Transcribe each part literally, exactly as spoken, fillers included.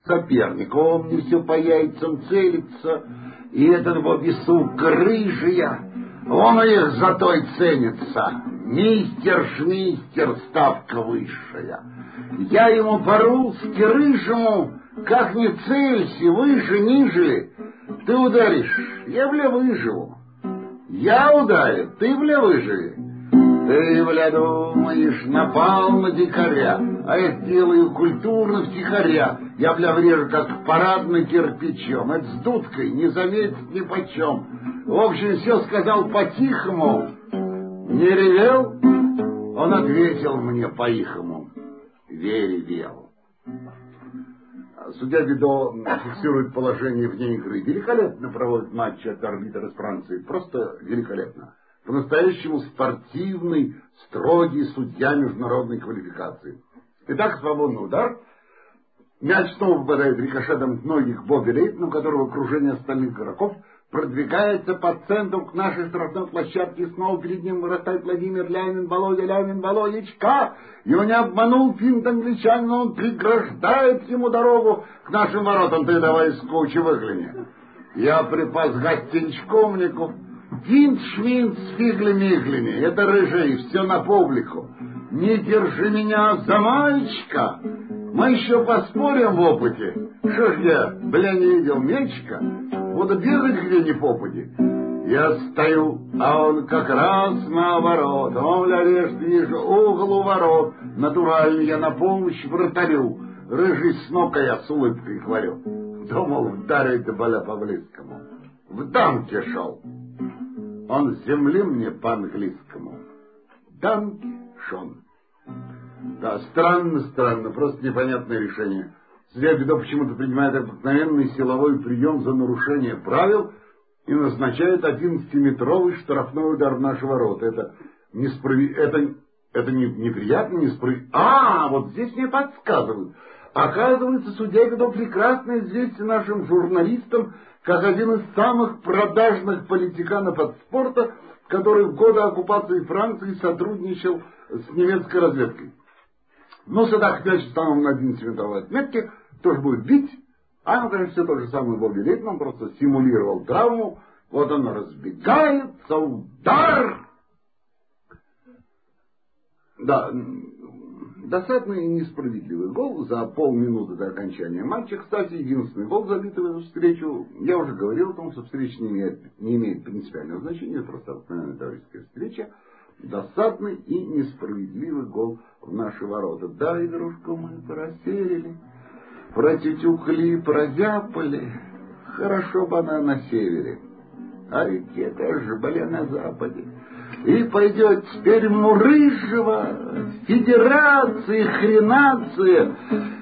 соперник, он мне все по яйцам целится, и этот его весук рыжия, он их зато и ценится. Мистер Шмистер, ставка высшая. Я ему по-русски рыжему, как ни целься, выше, ниже, ты ударишь, я, бля, выживу. Я ударю, ты, бля, выживи. Ты, бля, думаешь, напал на дикаря, а я сделаю культурно втихаря. Я, бля, врежу, как парадный кирпичом. Это с дудкой, не заметит ни почем. В общем, все сказал по-тихому. Не ревел? Он ответил мне по-ихому. Веревел. Судья Видо фиксирует положение вне игры. Великолепно проводит матчи от арбитра из Франции. Просто великолепно. По-настоящему спортивный, строгий судья международной квалификации. Итак, свободный удар. Мяч снова попадает рикошетом в ноги к Бобби Лейтону, у которого окружение остальных игроков продвигается по центру к нашей штрафной площадке. Снова перед ним вырастает Владимир Лямин, Володя Лямин, Володечка. Его не обманул финт англичанина, он преграждает ему дорогу к нашим воротам. Ты давай из кучи выгляни. Я припас гостинчковников. Финт, швинт с фигли-миглями. Это рыжий, все на публику. Не держи меня за мальчика. Мы еще поспорим в опыте. Что ж я, бля, не видел мячика? Буду бегать где ни попади. Я стою, а он как раз наоборот. Он, бля, режет, вижу, угол у ворот. Натурально я на помощь вратарю. Рыжий с ног, а я с улыбкой хвалю. Думал, вдарит, бля, по-близкому. В дамке шел. Он с земли мне по-английскому. Дамки шон. Да, странно, странно, просто непонятное решение. Судья Видо почему-то принимает обыкновенный силовой прием за нарушение правил и назначает одиннадцатиметровый штрафной удар в наши ворота. Это несправедливо, это, это не, неприятно, несправедливо. А, вот здесь мне подсказывают. Оказывается, судья Видо прекрасно известен нашим журналистам как один из самых продажных политиканов от спорта, который в годы оккупации Франции сотрудничал с немецкой разведкой. Ну, сюда мяч установлен на одиннадцатиметровой отметке, тоже будет бить. А, ну, конечно, все то же самое Бобби Лейтон, он просто симулировал травму. Вот он разбегается, удар! Да, досадный и несправедливый гол за полминуты до окончания матча. Кстати, единственный гол, забитый в эту встречу. Я уже говорил о том, что встреча не имеет, не имеет принципиального значения, это просто обыкновенная товарищеская встреча. Досадный и несправедливый гол в наши ворота. Да, игрушку мы просеяли, протютюкали, прозяпали. Хорошо бы она на севере, а ведь это же, бля, на западе. И пойдет теперь Мурыжева, федерация, хренация.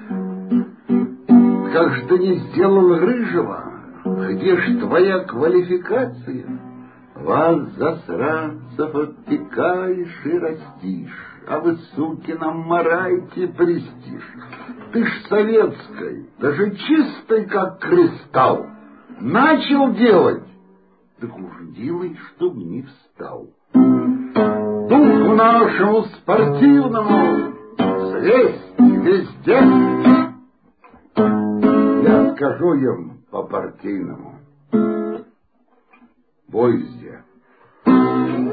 Как же ты не сделал Рыжего? Где ж твоя квалификация? Вас, засранцев, опекаешь и растишь, а вы, суки, нам мораете престиж. Ты ж советской, даже чистой, как кристалл, начал делать, так уж делай, чтоб не встал. Духу нашему спортивному свесть везде. Я скажу им по-партийному. Бойся.